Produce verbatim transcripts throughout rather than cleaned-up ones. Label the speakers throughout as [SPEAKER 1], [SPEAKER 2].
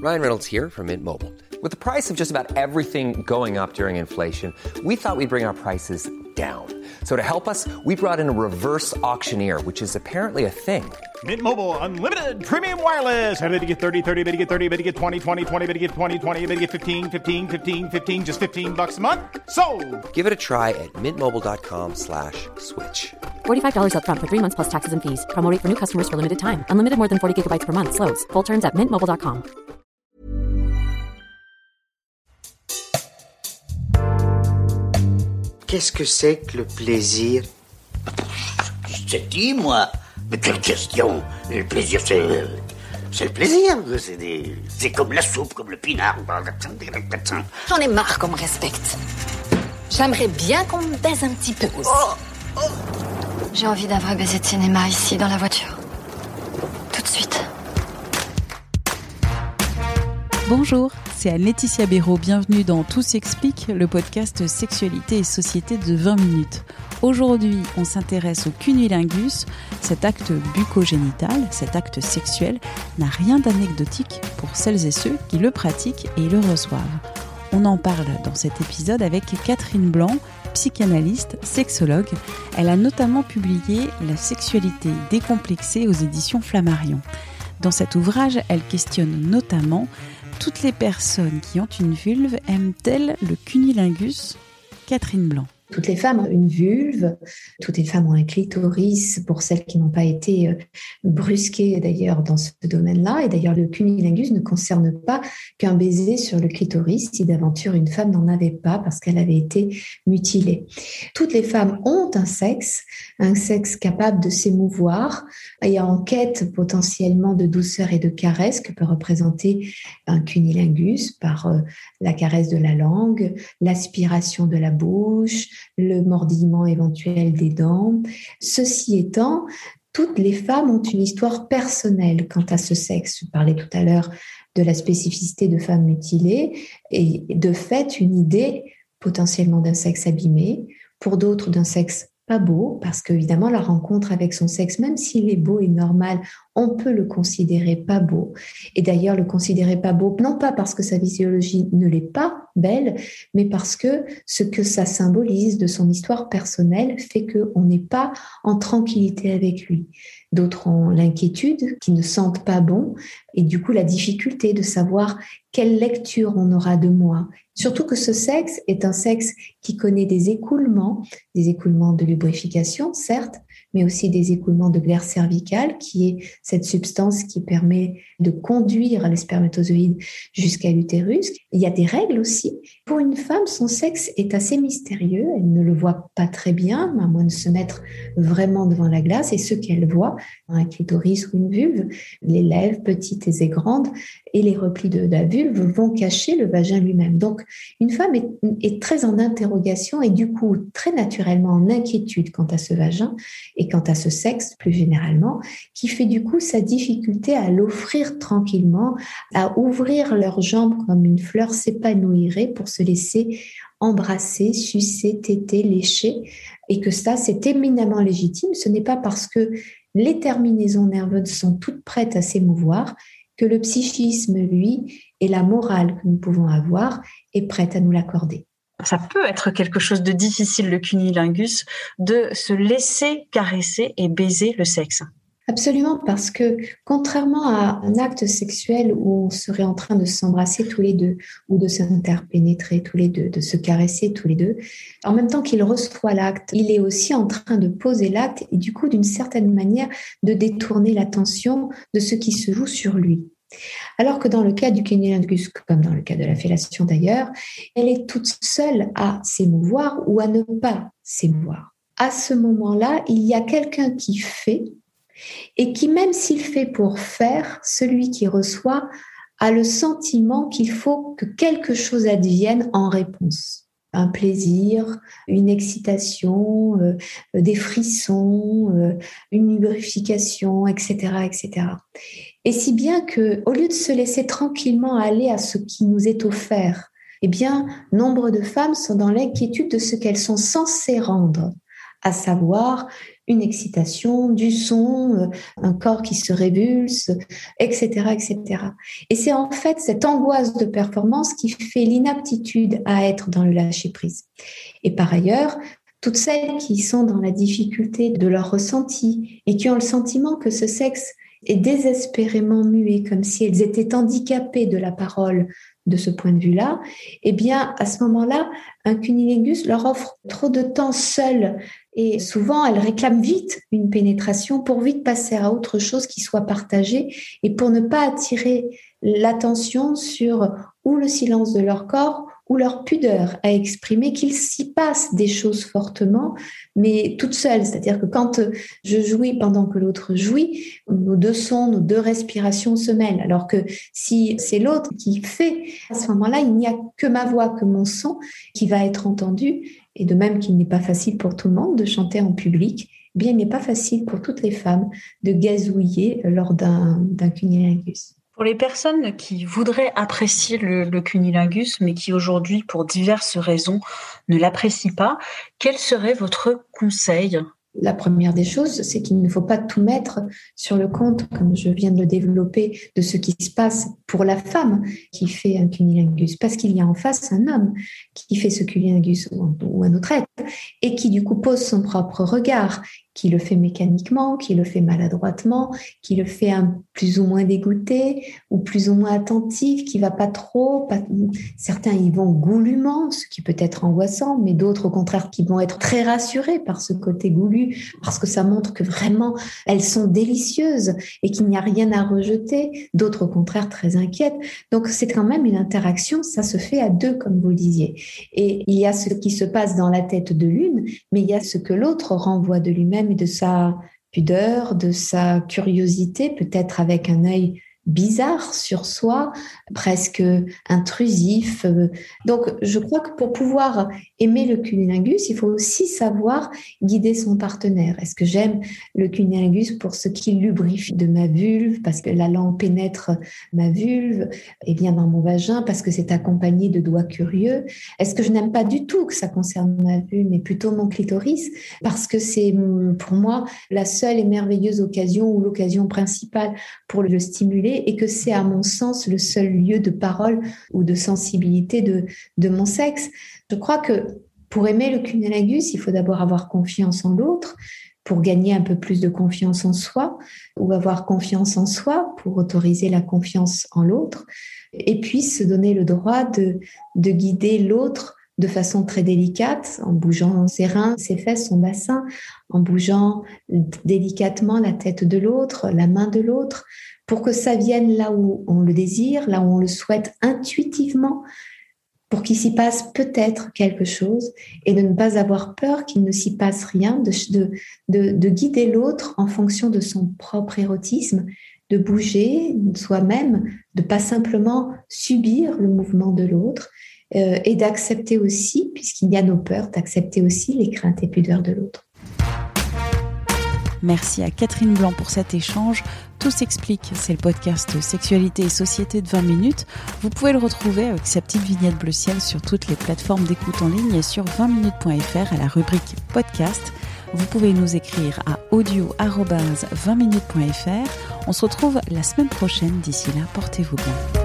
[SPEAKER 1] Ryan Reynolds here from Mint Mobile. With the price of just about everything going up during inflation, we thought we'd bring our prices down. So to help us, we brought in a reverse auctioneer, which is apparently a thing.
[SPEAKER 2] Mint Mobile Unlimited Premium Wireless. How to get thirty, thirty, how to get thirty, how to get twenty, twenty, twenty, how to get twenty, twenty, how to get fifteen, fifteen, fifteen, fifteen, just fifteen bucks a month? Sold!
[SPEAKER 1] Give it a try at mintmobile.com slash switch.
[SPEAKER 3] forty-five dollars up front for three months plus taxes and fees. Promo rate for new customers for limited time. Unlimited more than forty gigabytes per month. Slows full terms at mint mobile dot com.
[SPEAKER 4] Qu'est-ce que c'est que le plaisir?
[SPEAKER 5] Je te dis, moi. Mais quelle question? Le plaisir, c'est... C'est le plaisir. C'est, des... c'est comme la soupe, comme le pinard.
[SPEAKER 6] J'en ai marre qu'on me respecte. J'aimerais bien qu'on me baise un petit peu aussi. Oh, oh.
[SPEAKER 7] J'ai envie d'un vrai baiser de cinéma ici, dans la voiture. Tout de suite.
[SPEAKER 8] Bonjour, c'est Anne-Laetitia Béraud. Bienvenue dans Tout s'explique, le podcast Sexualité et Société de vingt minutes. Aujourd'hui, on s'intéresse au cunnilingus. Cet acte bucco-génital, cet acte sexuel, n'a rien d'anecdotique pour celles et ceux qui le pratiquent et le reçoivent. On en parle dans cet épisode avec Catherine Blanc, psychanalyste, sexologue. Elle a notamment publié La sexualité décomplexée aux éditions Flammarion. Dans cet ouvrage, elle questionne notamment: toutes les personnes qui ont une vulve aiment-elles le cunnilingus? Catherine Blanc.
[SPEAKER 9] Toutes les femmes ont une vulve, toutes les femmes ont un clitoris, pour celles qui n'ont pas été brusquées d'ailleurs dans ce domaine-là. Et d'ailleurs, le cunnilingus ne concerne pas qu'un baiser sur le clitoris, si d'aventure une femme n'en avait pas parce qu'elle avait été mutilée. Toutes les femmes ont un sexe, un sexe capable de s'émouvoir et en quête potentiellement de douceur et de caresse que peut représenter un cunnilingus par la caresse de la langue, l'aspiration de la bouche, le mordillement éventuel des dents. Ceci étant, toutes les femmes ont une histoire personnelle quant à ce sexe. Je parlais tout à l'heure de la spécificité de femmes mutilées et de fait une idée potentiellement d'un sexe abîmé, pour d'autres d'un sexe pas beau, parce qu'évidemment la rencontre avec son sexe, même s'il est beau et normal, on peut le considérer pas beau. Et d'ailleurs le considérer pas beau, non pas parce que sa physiologie ne l'est pas belle, mais parce que ce que ça symbolise de son histoire personnelle fait qu'on n'est pas en tranquillité avec lui. D'autres ont l'inquiétude, qui ne sentent pas bon, et du coup la difficulté de savoir quelle lecture on aura de moi. Surtout que ce sexe est un sexe qui connaît des écoulements, des écoulements de lubrification, certes, mais aussi des écoulements de glaire cervicale, qui est cette substance qui permet de conduire les spermatozoïdes jusqu'à l'utérus. Il y a des règles aussi. Pour une femme, son sexe est assez mystérieux. Elle ne le voit pas très bien, à moins de se mettre vraiment devant la glace. Et ce qu'elle voit, un clitoris ou une vulve, les lèvres petites et grandes et les replis de la vulve vont cacher le vagin lui-même. Donc, une femme est, est très en interrogation et du coup très naturellement en inquiétude quant à ce vagin et quant à ce sexe plus généralement, qui fait du coup sa difficulté à l'offrir tranquillement, à ouvrir leurs jambes comme une fleur s'épanouirait pour se laisser embrasser, sucer, téter, lécher, et que ça c'est éminemment légitime. Ce n'est pas parce que les terminaisons nerveuses sont toutes prêtes à s'émouvoir que le psychisme, lui, et la morale que nous pouvons avoir est prête à nous l'accorder.
[SPEAKER 10] Ça peut être quelque chose de difficile, le cunnilingus, de se laisser caresser et baiser le sexe.
[SPEAKER 9] Absolument, parce que contrairement à un acte sexuel où on serait en train de s'embrasser tous les deux ou de s'interpénétrer tous les deux, de se caresser tous les deux, en même temps qu'il reçoit l'acte, il est aussi en train de poser l'acte et du coup, d'une certaine manière, de détourner l'attention de ce qui se joue sur lui. Alors que dans le cas du cunnilingus, comme dans le cas de la fellation d'ailleurs, elle est toute seule à s'émouvoir ou à ne pas s'émouvoir. À ce moment-là, il y a quelqu'un qui fait et qui, même s'il fait pour faire, celui qui reçoit a le sentiment qu'il faut que quelque chose advienne en réponse. Un plaisir, une excitation, euh, des frissons, euh, une lubrification, et cetera, et cetera. Et si bien que, au lieu de se laisser tranquillement aller à ce qui nous est offert, eh bien, nombre de femmes sont dans l'inquiétude de ce qu'elles sont censées rendre, à savoir une excitation, du son, un corps qui se révulse, et cetera, et cetera. Et c'est en fait cette angoisse de performance qui fait l'inaptitude à être dans le lâcher-prise. Et par ailleurs, toutes celles qui sont dans la difficulté de leur ressenti et qui ont le sentiment que ce sexe est désespérément muet, comme si elles étaient handicapées de la parole de ce point de vue-là, eh bien, à ce moment-là, un cunnilingus leur offre trop de temps seul et souvent, elles réclament vite une pénétration pour vite passer à autre chose qui soit partagée et pour ne pas attirer l'attention sur ou le silence de leur corps ou leur pudeur à exprimer qu'il s'y passe des choses fortement, mais toute seule. C'est-à-dire que quand je jouis pendant que l'autre jouit, nos deux sons, nos deux respirations se mêlent. Alors que si c'est l'autre qui fait, à ce moment-là, il n'y a que ma voix, que mon son qui va être entendu. Et de même qu'il n'est pas facile pour tout le monde de chanter en public, eh bien, il n'est pas facile pour toutes les femmes de gazouiller lors d'un, d'un cunnilingus.
[SPEAKER 10] Pour les personnes qui voudraient apprécier le, le cunnilingus, mais qui aujourd'hui, pour diverses raisons, ne l'apprécient pas, quel serait votre conseil ?
[SPEAKER 9] La première des choses, c'est qu'il ne faut pas tout mettre sur le compte, comme je viens de le développer, de ce qui se passe pour la femme qui fait un cunnilingus, parce qu'il y a en face un homme qui fait ce cunnilingus ou un autre être, et qui du coup pose son propre regard, qui le fait mécaniquement, qui le fait maladroitement, qui le fait un plus ou moins dégoûté ou plus ou moins attentif, qui va pas trop. Pas... Certains y vont goulument, ce qui peut être angoissant, mais d'autres au contraire qui vont être très rassurés par ce côté goulu, parce que ça montre que vraiment elles sont délicieuses et qu'il n'y a rien à rejeter. D'autres au contraire très inquiètes. Donc c'est quand même une interaction, ça se fait à deux comme vous le disiez. Et il y a ce qui se passe dans la tête de l'une, mais il y a ce que l'autre renvoie de lui-même et de sa pudeur, de sa curiosité, peut-être avec un œil bizarre sur soi, presque intrusif. Donc, je crois que pour pouvoir aimer le cunnilingus, il faut aussi savoir guider son partenaire. Est-ce que j'aime le cunnilingus pour ce qu'il lubrifie de ma vulve, parce que la langue pénètre ma vulve et vient dans mon vagin, parce que c'est accompagné de doigts curieux? Est-ce que je n'aime pas du tout que ça concerne ma vulve, mais plutôt mon clitoris, parce que c'est pour moi la seule et merveilleuse occasion ou l'occasion principale pour le stimuler, et que c'est à mon sens le seul lieu de parole ou de sensibilité de, de mon sexe. Je crois que pour aimer le cunnilingus, il faut d'abord avoir confiance en l'autre, pour gagner un peu plus de confiance en soi, ou avoir confiance en soi pour autoriser la confiance en l'autre, et puis se donner le droit de, de guider l'autre de façon très délicate, en bougeant ses reins, ses fesses, son bassin, en bougeant délicatement la tête de l'autre, la main de l'autre, pour que ça vienne là où on le désire, là où on le souhaite intuitivement, pour qu'il s'y passe peut-être quelque chose et de ne pas avoir peur qu'il ne s'y passe rien, de, de, de, de guider l'autre en fonction de son propre érotisme, de bouger soi-même, de pas simplement subir le mouvement de l'autre, euh, et d'accepter aussi, puisqu'il y a nos peurs, d'accepter aussi les craintes et pudeurs de l'autre.
[SPEAKER 8] Merci à Catherine Blanc pour cet échange. Tout s'explique, c'est le podcast Sexualité et Société de vingt minutes. Vous pouvez le retrouver avec sa petite vignette bleu ciel sur toutes les plateformes d'écoute en ligne et sur vingt minutes point f r à la rubrique podcast. Vous pouvez nous écrire à audio arobase vingt minutes point f r. On se retrouve la semaine prochaine. D'ici là, portez-vous bien.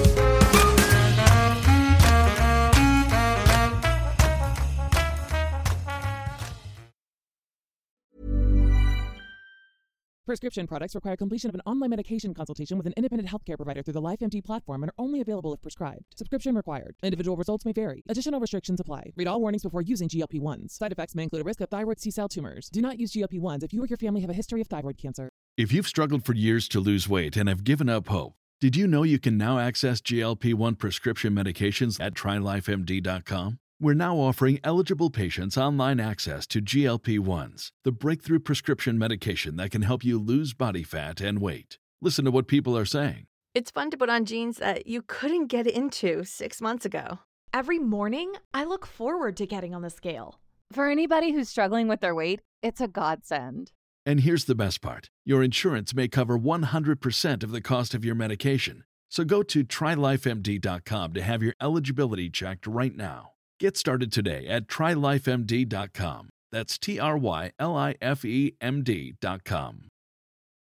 [SPEAKER 11] Prescription products require completion of an online medication consultation with an independent healthcare provider through the LifeMD platform and are only available if prescribed. Subscription required. Individual results may vary. Additional restrictions apply. Read all warnings before using G L P one s. Side effects may include a risk of thyroid C-cell tumors. Do not use G L P one s if you or your family have a history of thyroid cancer.
[SPEAKER 12] If you've struggled for years to lose weight and have given up hope, did you know you can now access G L P one prescription medications at try life M D dot com? We're now offering eligible patients online access to G L P one s, the breakthrough prescription medication that can help you lose body fat and weight. Listen to what people are saying.
[SPEAKER 13] It's fun to put on jeans that you couldn't get into six months ago.
[SPEAKER 14] Every morning, I look forward to getting on the scale. For anybody who's struggling with their weight, it's a godsend.
[SPEAKER 12] And here's the best part. Your insurance may cover one hundred percent of the cost of your medication. So go to try life M D dot com to have your eligibility checked right now. Get started today at try life M D dot com. That's T R Y L I F E M D dot com.